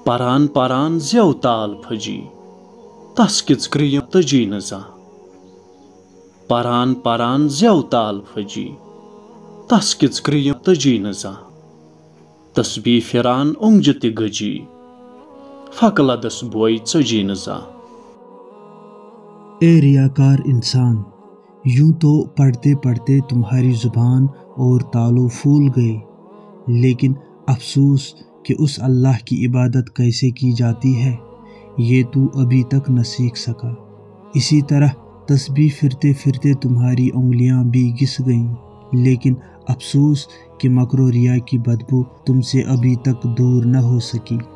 Paran paran zeu tal phaji, tas kits kriyam taji naza. Paran paran zeu tal phaji, tas kits kriyam taji naza. Tasbih firan ongjati gaji, fakla das boy taji naza. ए रियाकार इंसान, यूं तो पढ़ते पढ़ते तुम्हारी ज़ुबान और तालु फूल गए, लेकिन अफसोस कि उस अल्लाह की इबादत कैसे की जाती है ये तू अभी तक न सीख सका। इसी तरह तस्बीह फिरते फिरते तुम्हारी उंगलियां भी घिस गईं, लेकिन अफसोस कि मकरो रिया की बदबू तुमसे अभी तक दूर न हो सकी।